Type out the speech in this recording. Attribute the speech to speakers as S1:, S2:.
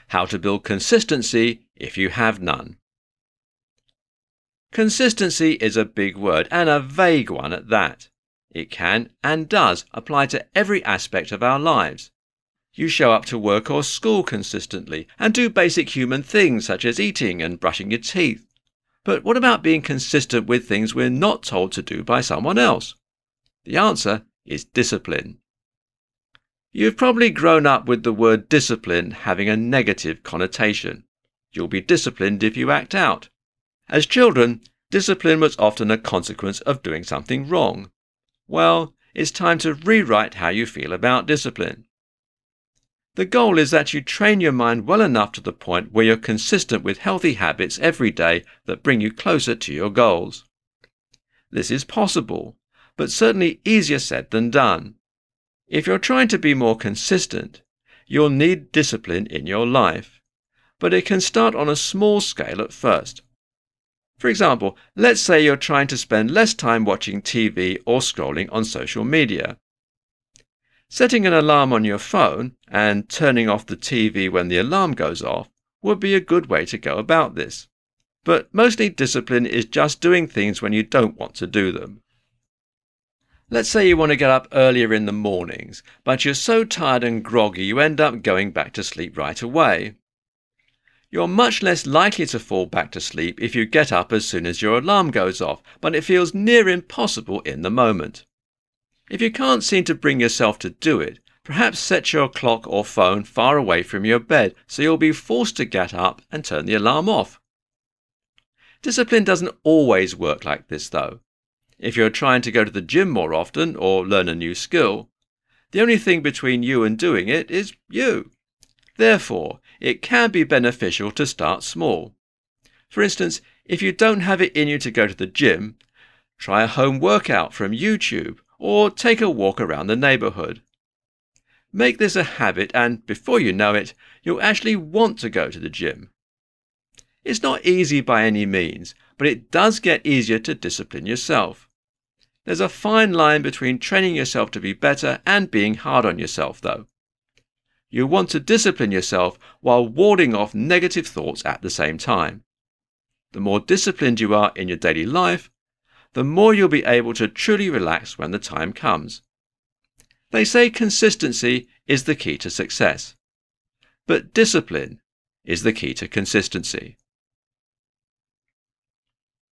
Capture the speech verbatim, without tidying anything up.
S1: how to build consistency if you have none. Consistency is a big word, and a vague one at that. It can and does apply to every aspect of our lives. You show up to work or school consistently and do basic human things such as eating and brushing your teeth. But what about being consistent with things we're not told to do by someone else? The answer is discipline. You've probably grown up with the word discipline having a negative connotation. You'll be disciplined if you act out. As children, discipline was often a consequence of doing something wrong. Well, it's time to rewrite how you feel about discipline. The goal is that you train your mind well enough to the point where you're consistent with healthy habits every day that bring you closer to your goals. This is possible, but certainly easier said than done. If you're trying to be more consistent, you'll need discipline in your life, but it can start on a small scale at first. For example, let's say you're trying to spend less time watching T V or scrolling on social media. Setting an alarm on your phone and turning off the T V when the alarm goes off would be a good way to go about this. But mostly discipline is just doing things when you don't want to do them. Let's say you want to get up earlier in the mornings, but you're so tired and groggy you end up going back to sleep right away. You're much less likely to fall back to sleep if you get up as soon as your alarm goes off, but it feels near impossible in the moment. If you can't seem to bring yourself to do it, perhaps set your clock or phone far away from your bed so you'll be forced to get up and turn the alarm off. Discipline doesn't always work like this though. If you're trying to go to the gym more often or learn a new skill, the only thing between you and doing it is you. Therefore, it can be beneficial to start small. For instance, if you don't have it in you to go to the gym, try a home workout from YouTube or take a walk around the neighborhood. Make this a habit and before you know it, you'll actually want to go to the gym. It's not easy by any means, but it does get easier to discipline yourself. There's a fine line between training yourself to be better and being hard on yourself though. You want to discipline yourself while warding off negative thoughts at the same time. The more disciplined you are in your daily life, the more you'll be able to truly relax when the time comes. They say consistency is the key to success, but discipline is the key to consistency.